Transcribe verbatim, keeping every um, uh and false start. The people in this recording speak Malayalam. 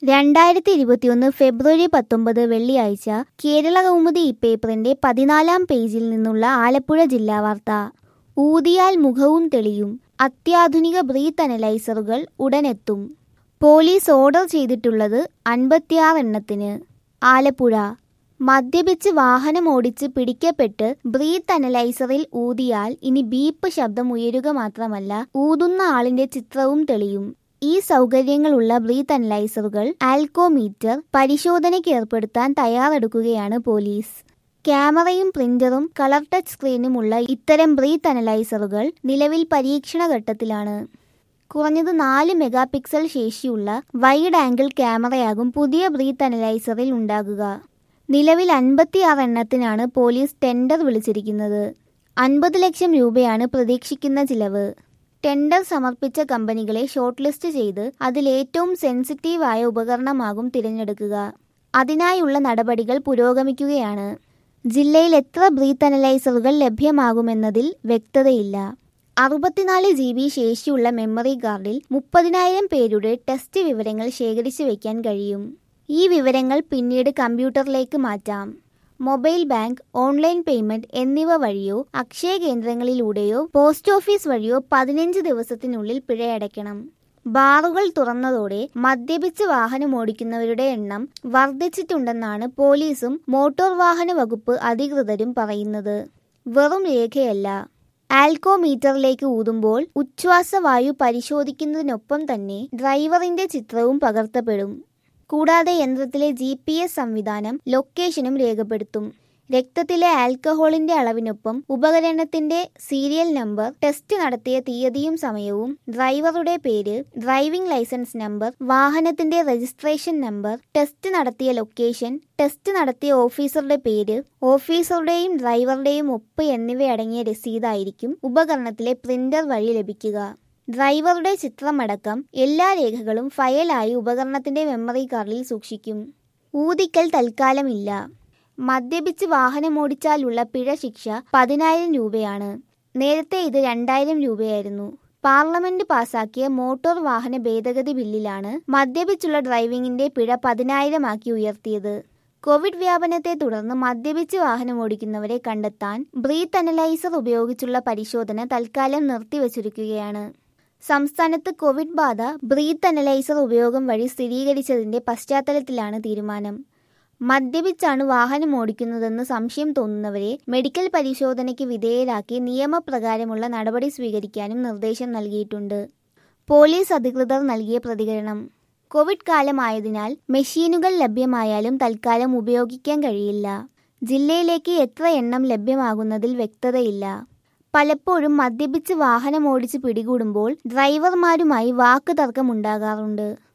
രണ്ടായിരത്തി ഇരുപത്തിയൊന്ന് ഫെബ്രുവരി പത്തൊമ്പത് വെള്ളിയാഴ്ച കേരള കൗമുദി ഈ പേപ്പറിന്റെ പതിനാലാം പേജിൽ നിന്നുള്ള ആലപ്പുഴ ജില്ലാ വാർത്ത. ഊതിയാൽ മുഖവും തെളിയും, അത്യാധുനിക ബ്രീത്ത് അനലൈസറുകൾ ഉടനെത്തും. പോലീസ് ഓർഡർ ചെയ്തിട്ടുള്ളത് അൻപത്തിയാറ് എണ്ണത്തിന്. ആലപ്പുഴ. മദ്യപിച്ച് വാഹനമോടിച്ച് പിടിക്കപ്പെട്ട് ബ്രീത്ത് അനലൈസറിൽ ഊതിയാൽ ഇനി ബീപ്പ് ശബ്ദം ഉയരുക മാത്രമല്ല, ഊതുന്ന ആളിന്റെ ചിത്രവും തെളിയും. ഈ സൗകര്യങ്ങളുള്ള ബ്രീത്ത് അനലൈസറുകൾ ആൽക്കോമീറ്റർ പരിശോധനയ്ക്ക് ഏർപ്പെടുത്താൻ തയ്യാറെടുക്കുകയാണ് പോലീസ്. ക്യാമറയും പ്രിന്ററും കളർ ടച്ച് സ്ക്രീനുമുള്ള ഇത്തരം ബ്രീത്ത് അനലൈസറുകൾ നിലവിൽ പരീക്ഷണ ഘട്ടത്തിലാണ്. കുറഞ്ഞത് നാല് മെഗാ പിക്സൽ ശേഷിയുള്ള വൈഡ് ആംഗിൾ ക്യാമറയാകും പുതിയ ബ്രീത്ത് അനലൈസറിൽ ഉണ്ടാകുക. നിലവിൽ അൻപത്തിയാറ് എണ്ണത്തിനാണ് പോലീസ് ടെൻഡർ വിളിച്ചിരിക്കുന്നത്. അൻപത് ലക്ഷം രൂപയാണ് പ്രതീക്ഷിക്കുന്ന ചിലവ്. ടെൻഡർ സമർപ്പിച്ച കമ്പനികളെ ഷോർട്ട് ലിസ്റ്റ് ചെയ്ത് അതിലേറ്റവും സെൻസിറ്റീവായ ഉപകരണമാകും തിരഞ്ഞെടുക്കുക. അതിനായുള്ള നടപടികൾ പുരോഗമിക്കുകയാണ്. ജില്ലയിൽ എത്ര ബ്രീത്ത് അനലൈസറുകൾ ലഭ്യമാകുമെന്നതിൽ വ്യക്തതയില്ല. അറുപത്തിനാല് ജി ബി ശേഷിയുള്ള മെമ്മറി കാർഡിൽ മുപ്പതിനായിരം പേരുടെ ടെസ്റ്റ് വിവരങ്ങൾ ശേഖരിച്ചു വയ്ക്കാൻ കഴിയും. ഈ വിവരങ്ങൾ പിന്നീട് കമ്പ്യൂട്ടറിലേക്ക് മാറ്റാം. മൊബൈൽ ബാങ്ക്, ഓൺലൈൻ പേയ്മെന്റ് എന്നിവ വഴിയോ അക്ഷയ കേന്ദ്രങ്ങളിലൂടെയോ പോസ്റ്റ് ഓഫീസ് വഴിയോ പതിനഞ്ച് ദിവസത്തിനുള്ളിൽ പിഴയടയ്ക്കണം. ബാറുകൾ തുറന്നതോടെ മദ്യപിച്ച് വാഹനമോടിക്കുന്നവരുടെ എണ്ണം വർദ്ധിച്ചിട്ടുണ്ടെന്നാണ് പോലീസും മോട്ടോർ വാഹന വകുപ്പ് അധികൃതരും പറയുന്നത്. വെറും രേഖയല്ല. ആൽക്കോമീറ്ററിലേക്ക് ഊതുമ്പോൾ ഉച്ഛ്വാസവായു പരിശോധിക്കുന്നതിനൊപ്പം തന്നെ ഡ്രൈവറിന്റെ ചിത്രവും പകർത്തപ്പെടും. കൂടാതെ യന്ത്രത്തിലെ ജി പി എസ് സംവിധാനം ലൊക്കേഷനും രേഖപ്പെടുത്തും. രക്തത്തിലെ ആൽക്കഹോളിന്റെ അളവിനൊപ്പം ഉപകരണത്തിന്റെ സീരിയൽ നമ്പർ, ടെസ്റ്റ് നടത്തിയ തീയതിയും സമയവും, ഡ്രൈവറുടെ പേര്, ഡ്രൈവിംഗ് ലൈസൻസ് നമ്പർ, വാഹനത്തിന്റെ രജിസ്ട്രേഷൻ നമ്പർ, ടെസ്റ്റ് നടത്തിയ ലൊക്കേഷൻ, ടെസ്റ്റ് നടത്തിയ ഓഫീസറുടെ പേര്, ഓഫീസറുടെയും ഡ്രൈവറുടെയും ഒപ്പ് എന്നിവയടങ്ങിയ രസീതായിരിക്കും ഉപകരണത്തിലെ പ്രിന്റർ വഴി ലഭിക്കുക. ഡ്രൈവറുടെ ചിത്രമടക്കം എല്ലാ രേഖകളും ഫയലായി ഉപകരണത്തിന്റെ മെമ്മറി കാർഡിൽ സൂക്ഷിക്കും. ഊതിക്കൽ തൽക്കാലമില്ല. മദ്യപിച്ച് വാഹനമോടിച്ചാലുള്ള പിഴ ശിക്ഷ പതിനായിരം രൂപയാണ്. നേരത്തെ ഇത് രണ്ടായിരം രൂപയായിരുന്നു. പാർലമെന്റ് പാസാക്കിയ മോട്ടോർ വാഹന ഭേദഗതി ബില്ലിലാണ് മദ്യപിച്ചുള്ള ഡ്രൈവിംഗിന്റെ പിഴ പതിനായിരമാക്കി ഉയർത്തിയത്. കോവിഡ് വ്യാപനത്തെ തുടർന്ന് മദ്യപിച്ച് വാഹനമോടിക്കുന്നവരെ കണ്ടെത്താൻ ബ്രീത്ത് അനലൈസർ ഉപയോഗിച്ചുള്ള പരിശോധന തൽക്കാലം നിർത്തിവച്ചിരിക്കുകയാണ്. സംസ്ഥാനത്ത് കോവിഡ് ബാധ ബ്രീത്ത് അനലൈസർ ഉപയോഗം വഴി സ്ഥിരീകരിച്ചതിന്റെ പശ്ചാത്തലത്തിലാണ് തീരുമാനം. മദ്യപിച്ചാണ് വാഹനം ഓടിക്കുന്നതെന്ന് സംശയം തോന്നുന്നവരെ മെഡിക്കൽ പരിശോധനയ്ക്ക് വിധേയരാക്കി നിയമപ്രകാരമുള്ള നടപടി സ്വീകരിക്കാനും നിർദ്ദേശം നൽകിയിട്ടുണ്ട്. പോലീസ് അധികൃതർ നൽകിയ പ്രതികരണം. കോവിഡ് കാലമായതിനാൽ മെഷീനുകൾ ലഭ്യമായാലും തൽക്കാലം ഉപയോഗിക്കാൻ കഴിയില്ല. ജില്ലയിലേക്ക് എത്ര എണ്ണം ലഭ്യമാകുന്നതിൽ വ്യക്തതയില്ല. പലപ്പോഴും മദ്യപിച്ച് വാഹനമോടിച്ച് പിടികൂടുമ്പോൾ ഡ്രൈവർമാരുമായി വാക്ക് തർക്കമുണ്ടാകാറുണ്ട്.